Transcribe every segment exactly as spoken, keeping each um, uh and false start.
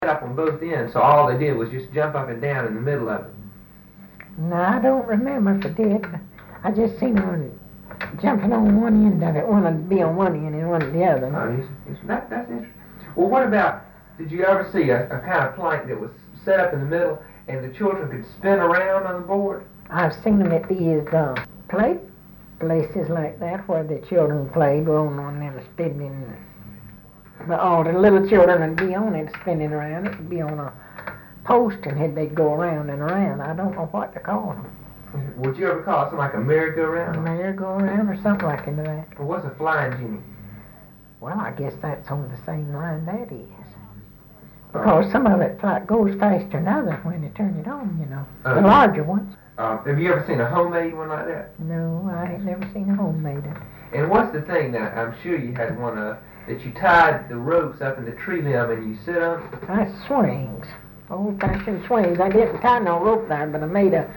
up on both ends, so all they did was just jump up and down in the middle of it. No, I don't remember if it did. I just seen one jumping on one end of it. One would be on one end and one on the other. Oh, yes, yes, that, that's interesting. Well, what about, did you ever see a, a kind of plank that was set up in the middle and the children could spin around on the board? I've seen them at these uh, play places like that where the children played on, on them spinning. But all the little children would be on it spinning around. It would be on a post and they'd go around and around. I don't know what to call them. Would you ever call it something like a merry-go-round? A merry-go-round or something like that. Well, what's a flying Jimmy? Well, I guess that's on the same line that is. Because some of it like, goes faster than others when they turn it on, you know. Uh, the larger ones. Uh, have you ever seen a homemade one like that? No, I ain't never seen a homemade one. And what's the thing that I'm sure you had one of, that you tied the ropes up in the tree limb and you sit on it? That's swings. Old-fashioned swings. I didn't tie no rope there, but I made a...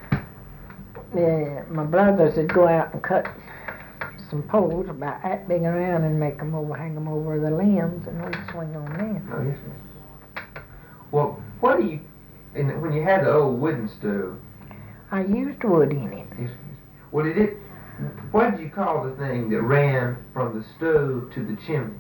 Uh, my brothers would go out and cut some poles about that big around and make them over, hang them over the limbs, and we'd swing on them. Oh, yes, ma'am. Well, what do you, and when you had the old wooden stove? I used wood in it. Yes, yes. Well, did it, what did you call the thing that ran from the stove to the chimney?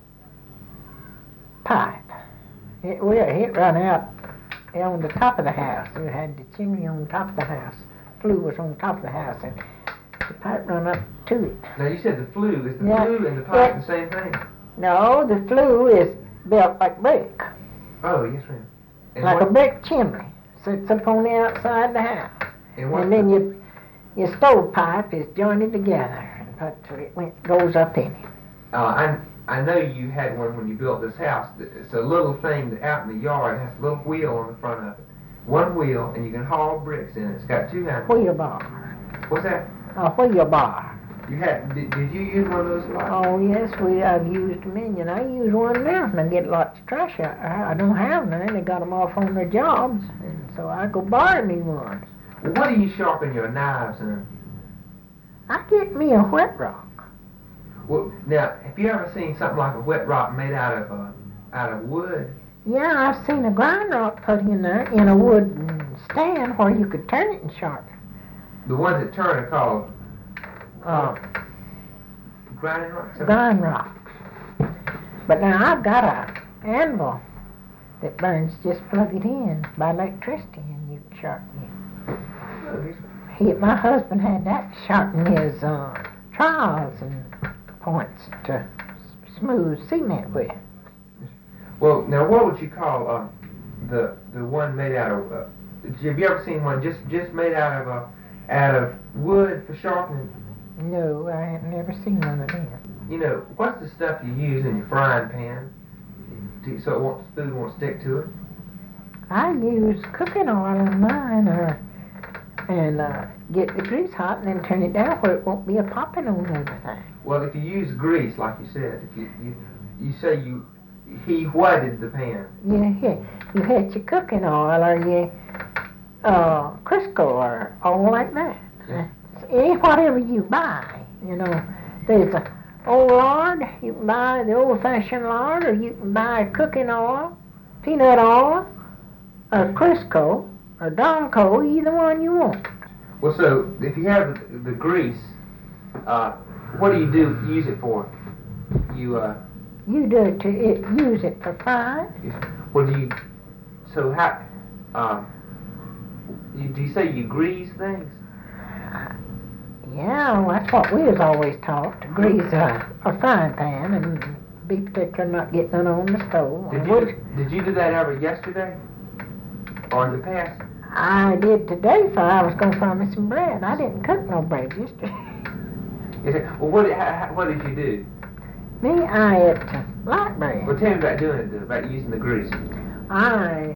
Pipe. It, well, it ran out on the top of the house. We had the chimney on top of the house. Flue was on top of the house, and the pipe run up to it. Now, you said the flue. Is the yeah. flue and the pipe yeah. the same thing? No, the flue is built like brick. Oh, yes, ma'am. And like what? a brick chimney. Sits up on the outside of the house. And, and then your, your stovepipe is jointed together, and put, it went, goes up in it. Uh, I, I know you had one when you built this house. It's a little thing that out in the yard has a little wheel on the front of it. One wheel, and you can haul bricks in it. It's got two handles. Wheel bar. What's that? A wheel bar. You had? Did, did you use one of those a lot? Oh yes, we I've used them in. And I use one now, and I get lots of trash out. I, I don't have none. They got them off on their jobs, and so I go borrow me one. Well, what do you sharpen your knives in? I get me a wet rock. Well, now, have you ever seen something like a wet rock made out of uh, out of wood? Yeah, I've seen a grind rock put in there in a wooden stand where you could turn it and sharpen. The ones that turn are called uh, grinding rocks? Grind rock. But now I've got a anvil that burns, just plug it in by electricity and you can sharpen it. Oh, he, my husband had that to sharpen his uh, trowels and points to smooth cement with. Well, now what would you call uh, the the one made out of? Uh, have you ever seen one just just made out of uh, out of wood for sharpening? No, I had never seen one of them. You know, what's the stuff you use in your frying pan to, so it won't, the food won't stick to it? I use cooking oil in mine, or and uh, get the grease hot and then turn it down where it won't be a popping on everything. Well, if you use grease, like you said, if you you, you say you he whited the pan. Yeah, yeah. You had your cooking oil or your uh, Crisco or all like that. Yeah. Any whatever you buy, you know. There's a old lard, you can buy the old-fashioned lard, or you can buy cooking oil, peanut oil, or Crisco, or Donco, either one you want. Well, so if you have the, the grease, uh, what do you do? Use it for? You uh. You do it to it, use it for frying. Well, do you? So how? Um. You, do you say you grease things? Yeah, well, that's what we was always taught, to grease a, a frying pan and be particular not getting it on the stove. Did you, did you do that ever yesterday? Or in the past? I did today, for I was going to fry me some bread. I didn't cook no bread yesterday. Is it, well, what, how, what did you do? Me, I ate light bread. Well, tell me about doing it, about using the grease. I